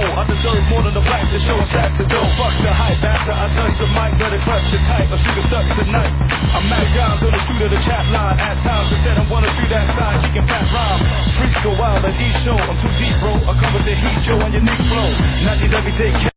I deserve more than the black to show us that to do. Fuck the hype, after I touch the mic, let it clutch the tight, or shoot a stuck tonight. I'm mad guys on the shoot of the chat line. At times, instead I wanna see that side, she can fat rhyme. Freaks go wild at each show, I'm too deep, bro. I come with the heat, Joe, on your neat flow. Not these everyday